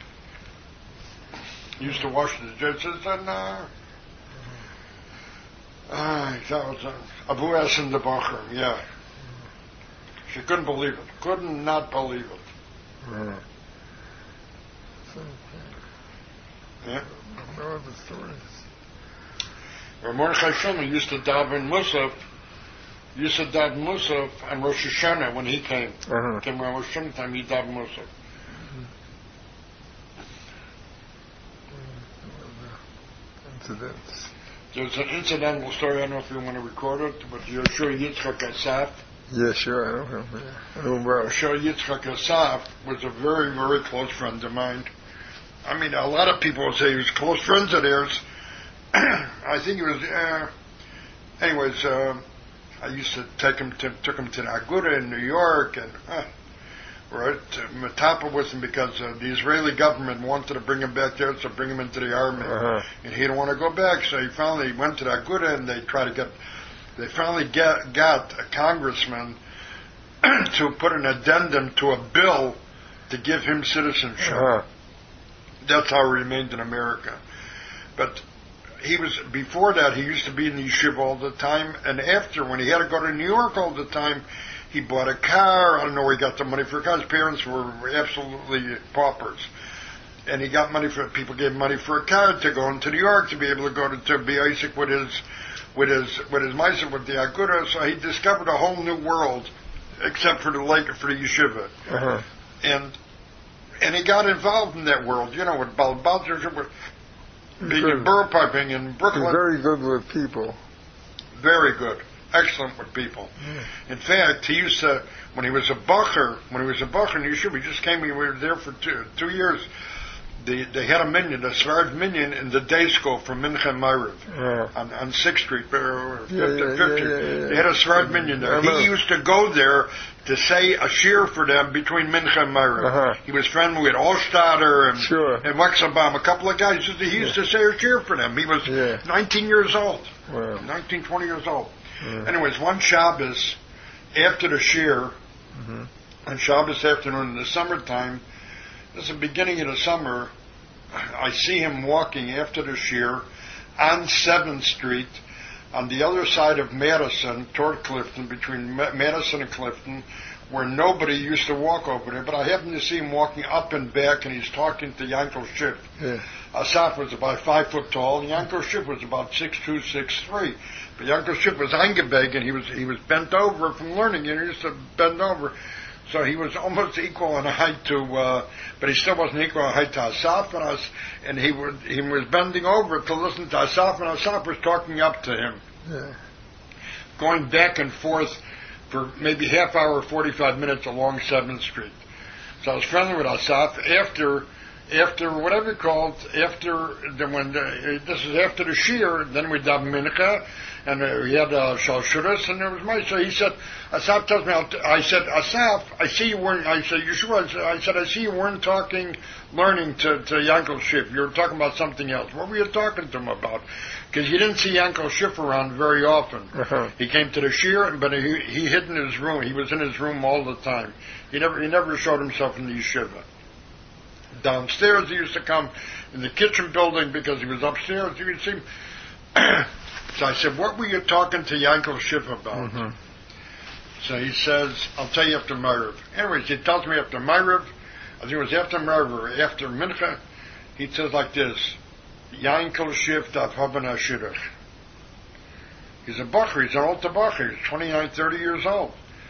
He used to wash the dishes and. That was Abu Hassan the Bacher. Yeah. She couldn't believe it. Could not believe it. Yeah. No other stories. Mordechai Shulman used to daven Musaf on Rosh Hashanah when he came. Came around Rosh Hashanah time, he davened Musaf. Incidents. There's an incidental story, I don't know if you want to record it, but you're sure Yitzchak Asaf. Yeah, sure, I know him. Yeah. I know him well. Sure, Yitzchak Asaf was a very, very close friend of mine. I mean, a lot of people will say he was close friends of theirs. I think he was. I used to took him to the Aguda in New York, and Matapa with him because the Israeli government wanted to bring him back there, so bring him into the army, and he didn't want to go back. So he finally went to the Aguda, and they finally got a congressman to put an addendum to a bill to give him citizenship. That's how he remained in America. But before that, he used to be in the yeshiva all the time, and after, when he had to go to New York all the time, he bought a car. I don't know where he got the money for a car. His parents were absolutely paupers. And he got people gave him money for a car to go into New York, to be able to go to be Isaac with his Meiser, with the Aguda. So he discovered a whole new world, except for the yeshiva. And he got involved in that world, with Balbalzer, being in borough piping in Brooklyn. He's very good with people. Very good. Excellent with people. In fact, he used to, when he was a bacher in Yeshiva, he just came, we were there for 2 years. They had a minyan, a Sfarad minyan in the day school from Mincha Ma'ariv on 6th Street, 5th Street. They had a Sfarad minyan there. He used to go there to say a shir for them between Mincha and Ma'ariv. He was friendly with Allstatter and Wexelbaum, a couple of guys. He used to say a shir for them. He was 19 years old. 19, 20 years old. Anyways, one Shabbos, after the shir, on Shabbos afternoon in the summertime, this is the beginning of the summer, I see him walking after the shir on 7th Street, on the other side of Madison, toward Clifton, between Madison and Clifton, where nobody used to walk over there. But I happened to see him walking up and back, and he's talking to Yankel Schiff. Asaf was about 5 foot tall, and Yankel Schiff was about 6'2", 6'3". But Yankel Schiff was eingebeg, and he was bent over from learning. He used to bend over. So he was almost equal in height but he still wasn't equal in height to Asaf, and he was bending over to listen to Asaf, and Asaf was talking up to him, going back and forth for maybe half hour, 45 minutes along 7th Street. So I was friendly with Asaf after whatever you call it, this is after the shir, then we daven mincha, and we had shalshuras, and there was my. So he said, Asaf tells me, I said, Asaf, I see you weren't. I said, Yeshua. I said, I see you weren't learning to Yankel Schiff. You were talking about something else. What were you talking to him about? Because you didn't see Yankel Schiff around very often. He came to the shir, but he hid in his room. He was in his room all the time. He never showed himself in the yeshiva. Downstairs, he used to come in the kitchen building because he was upstairs. You could see him. So I said, what were you talking to Yankel Schiff about? So he says, I'll tell you after Ma'ariv. Anyways, he tells me after Ma'ariv, I think it was after Ma'ariv or after Mincha, he says like this, Yankel Schiff daf haben hashirach. He's a bacher. He's an old bacher. He's 29, 30 years old.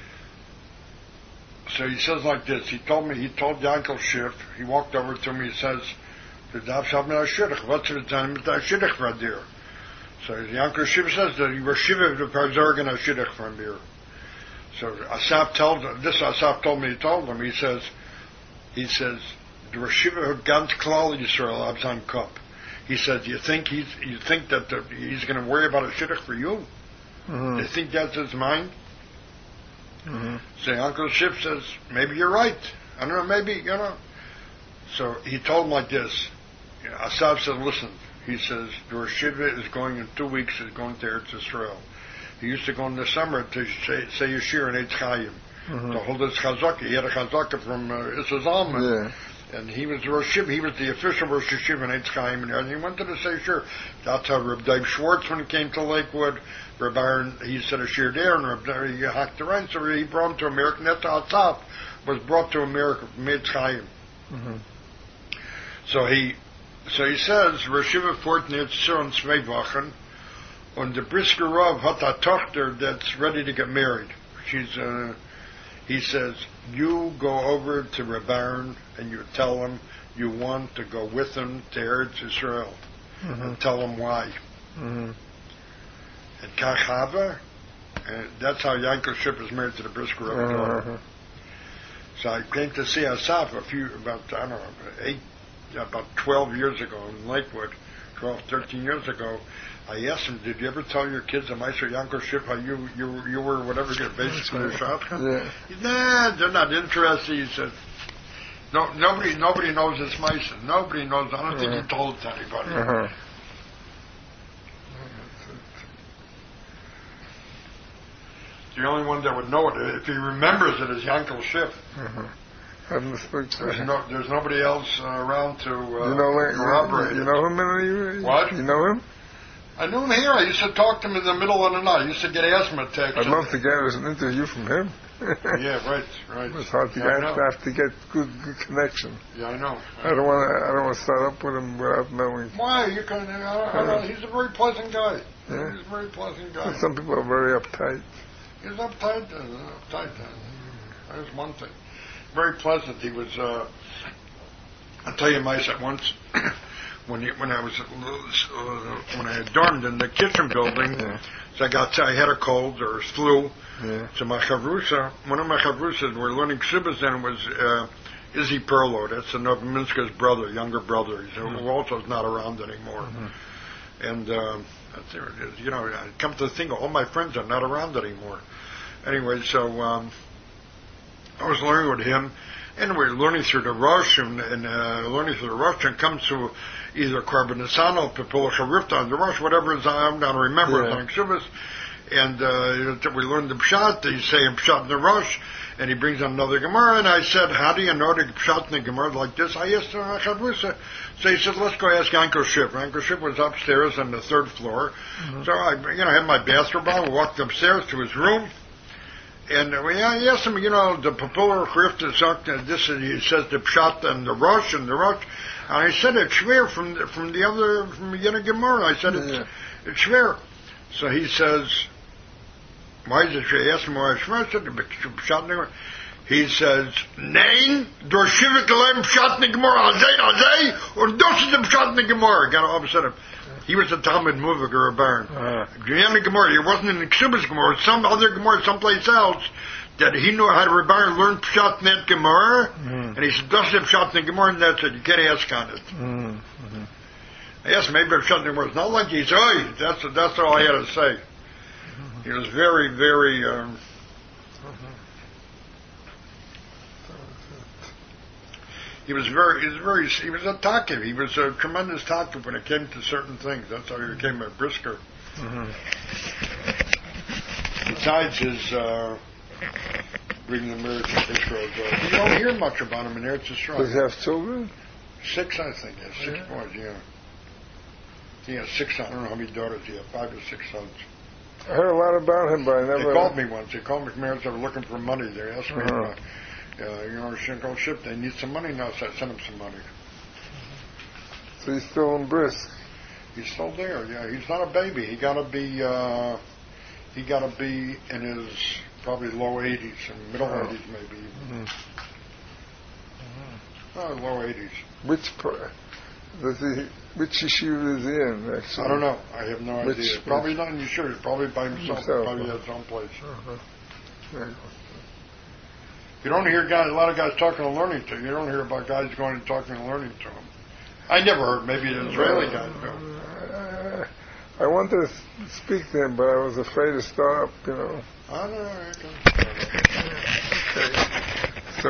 So he says like this. He told Yankel Schiff. He walked over to me. He says, "What's the time with that shidduch for dir?" So Yankel Schiff says that he was shiva the parzorgan a shidduch from here. So Asaf told me. He told him. He says, "The Rashiva Gant Klal Yisrael Abzan Cup." He said, "You think that he's going to worry about a shidduch for you? Mm-hmm. You think that's his mind?" Mm-hmm. So Uncle Schiff says, "Maybe you're right. I don't know. Maybe So he told him like this. Asaf said, "Listen." He says, "The Rashiva is going in 2 weeks. Is going to Eretz Yisrael. He used to go in the summer to say Yeshir in Eitz Chaim to hold his chazaka. He had a chazaka from Issa Zalman." Yeah. And he was the Rosh Hashiva. He was the official Rosh Hashiva in Eitz Chaim, and he went to the Seishir. That's how Reb Dave Schwartz, when he came to Lakewood, Reb Aaron, he said a shir there, and Reb Aaron, he hacked the right, so he brought him to America. Netta Atzaf was brought to America from Eitz Chaim. Mm-hmm. So he says, Rosh Hashiva fort in Eitz Yisrael in zwei Wochen, and the Brisker Rav hat a Tochter that's ready to get married. He says, "You go over to Reb Aaron and you tell him you want to go with him to Eretz Yisrael, and tell him why." Mm-hmm. And Kach Hava, and that's how Yankel Schiff is married to the Brisker Rav daughter. So I came to see Asaf about 12 years ago in Lakewood, 13 years ago. I asked him, "Did you ever tell your kids at Meister Yankel Schiff how you were whatever your basically a shotgun?" Yeah. He said, "Nah, they're not interested." He said, "No, nobody knows it's Meister. Nobody knows. I don't think he told it to anybody." The only one that would know it, if he remembers it, is Yankel Schiff. There's nobody else around to corroborate it. You know him? What? You know him? I knew him here. I used to talk to him in the middle of the night. I used to get asthma attacks. I'd love to get an interview from him. Yeah, right. It's hard to get. I have to get good connection. Yeah, I know. I don't want to start up with him without knowing. Why? You can. He's a very pleasant guy. Yeah. He's a very pleasant guy. Some people are very uptight. He's uptight. There's one thing. Very pleasant. He was. I'll tell you, Mike, once. When I had dormed in the kitchen building, so I had a cold or flu. Yeah. So my chavrusa, one of my chavrusas, were learning ksubas, and it was Izzy Perlo. That's the Novominska's brother, younger brother. Who also is not around anymore. And I come to think, all my friends are not around anymore. Anyway, so I was learning with him. And we're learning through the Rosh, and comes to either Carbonasano, Pipula Charifta, and the Rosh, whatever it is, I don't remember, it's on Ksubas. And we learned the Pshat, he's saying Pshat in the Rosh, and he brings another Gemara, and I said, "How do you know the Pshat in the Gemara like this?" I asked Chavrusa. So he said, "Let's go ask Yankel Schiff." Yankel Schiff was upstairs on the 3rd floor. So I had my bathrobe on, walked upstairs to his room. And I asked him, the popular Chrifta this, and he says the Pshat and the Rosh. And I said, "It's schwer from the Gemara." I said, "It's schwer." So he says, "Why is it schwer?" I asked him why it's schwer. I said, "The Pshat in the Gemara." He says, "Nein, door Shivik Alem Pshat in the Gemara, Azay, or das is the Pshat in the Gemara." Got all of a sudden. He was a Talmud Muvik or a Baron. Gemara, he wasn't in the Ksubas Gemara, some other Gemara someplace else, that he knew how to Rebbein learn Pshat in that Gemara, and he said, "Does it Pshat in the Gemara?" And that's it, you can't ask on it. I asked him, maybe Pshat in the Gemara. It's not like he said, that's all I had to say. He was very, very... He was a talkative. He was a tremendous talkative when it came to certain things. That's how he became a brisker. Besides his bringing the marriage to Israel, you don't hear much about him in Eretz Yisrael. Does he have children? 6, I think. He has 6 boys. Yeah. He has 6. I don't know how many daughters he has. 5 or 6 sons. I heard a lot about him, but I never. They called me once. They called me from Eretz. They were looking for money. They asked me about. Shinko Ship, they need some money now, so I sent him some money. So he's still in Brisk? He's still there, yeah. He's not a baby. He got to be, he got to be in his probably low 80s and middle 80s maybe even. Low 80s. Which yeshiva is he in, actually? I don't know. I have no idea. Probably not in yeshiva. He's probably by himself. Probably has his own place. You don't hear a lot of guys talking and learning to him. You don't hear about guys going and talking and learning to him. I never heard. Maybe the Israeli guys do. I wanted to speak to him, but I was afraid to start up, I don't know. Okay. So,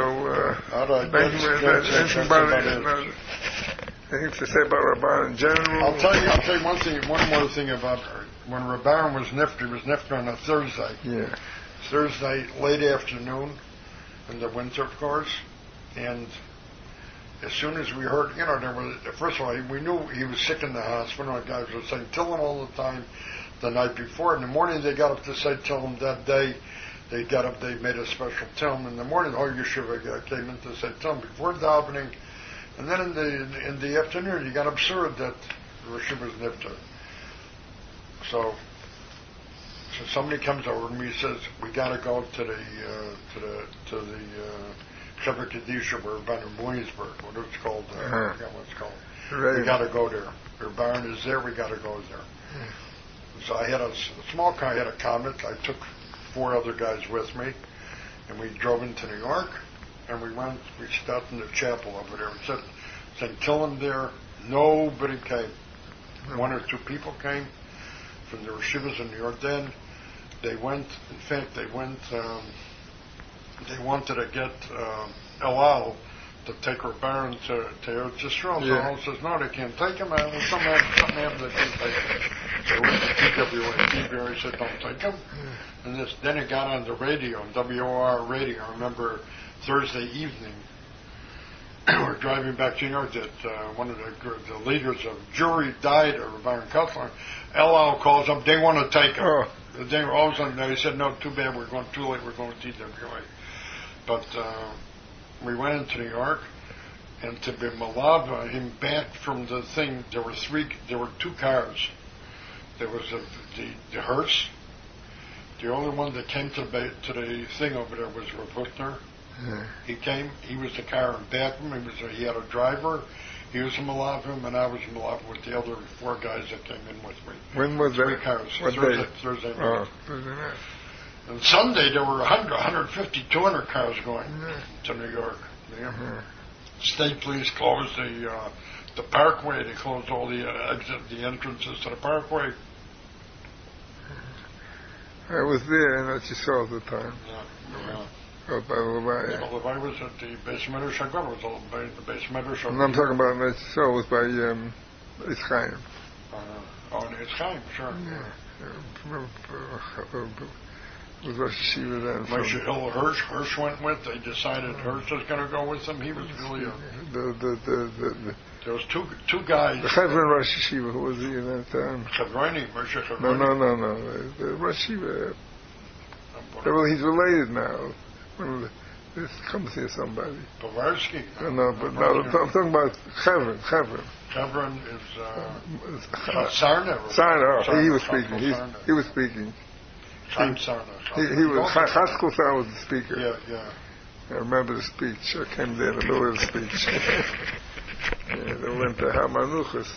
anything to say about Rabban in general? I'll tell you one more thing about when Rabban was nifter. He was nifter on a Thursday. Yeah. Thursday, late afternoon, in the winter, of course, and as soon as we heard, first of all, we knew he was sick in the hospital. The guys were saying Tillim all the time the night before. In the morning, they got up to say Tillim that day. They got up, they made a special Tillim. In the morning, the whole yeshiva came in to say Tillim before davening. And then in the afternoon, he got absurd that the yeshiva was nifter. So somebody comes over to me and says, we got to go to the Chevra Kadisha, we're about in Williamsburg, what it's called, I forgot what it's called. Right. We got to go there. Your barn is there, we got to go there. So I had a small car, I had a Comet. I took 4 other guys with me, and we drove into New York, and we stopped in the chapel over there. We said, St. Tillim there, nobody came. 1 or 2 people came from the yeshivas in New York. Then they wanted to get El Al to take her baron to Eretz Yisrael. So El says, no, they can't take him. And something happened, they can't take him. So we went to TWA. He said, don't take him. And then it got on the radio, on WOR radio. I remember Thursday evening, we're driving back to New York, that one of the leaders of jury died, or Baron Kotler. El Al calls up, they want to take him. They were all of a sudden, they said, no, too bad, we're going too late, we're going to TWA. But we went into New York, and to be malava him back from the thing, there were 2 cars. There was the hearse. The only one that came to the thing over there was Rav Hutner. He came. He was the car in back of him. He had a driver. He was a malava, and I was a malava with the other 4 guys that came in with me. When was 3 that? cars. Thursday night. Oh, Thursday night. And Sunday there were 100, 150, 200 cars going to New York. State police closed the parkway. They closed all the entrances to the parkway. I was there in Eretz Yisrael at the time. By Levi. Levi was at the Beis Medrash Haggadah. Was the Beis Medrash. I'm talking about Eretz Yisrael. Was by Eitz Chaim. Eitz Chaim, sure. Was Rosh Yeshiva then? Moshe Hill Hirsch went with. They decided Hirsch was going to go with them. He was really there was two guys. The Chevron Rosh Yeshiva, who was he in that time? Chevroni, Moshe Chevroni. No. The Rosh Yeshiva. Well, he's related now. This comes here somebody. Povarsky. No, I'm talking about Chevron. Chevron is Sarna. Sarna. He was speaking. He was speaking. He was Haskell Sarna was the speaker. Yeah. I remember the speech. I came there in the middle of the speech. They went to Hamanuchas.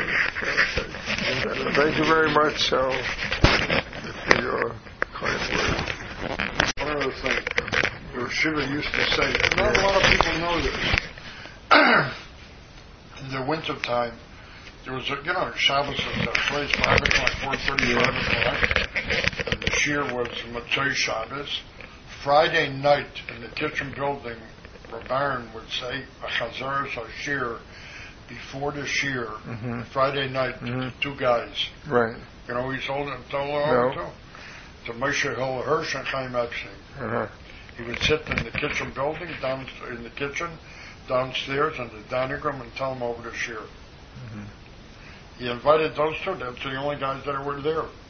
Thank you very much, for your kind words. One other thing, the Shiva used to say, not a lot of people know this. In the winter time, there was Shabbos was a place 5 o'clock, 4:30, 5 o'clock, and the shir was Motzei Shabbos. Friday night in the kitchen building, Rabban would say a Chazaras HaShir before the shir. Friday night, 2 guys. Right. You know who he told to? To Moshe Hill Hirsch and Chaim Epstein. He would sit in the kitchen building, downstairs in the dining room, and tell them over the shir. He invited those 2. That's the only guys that were there.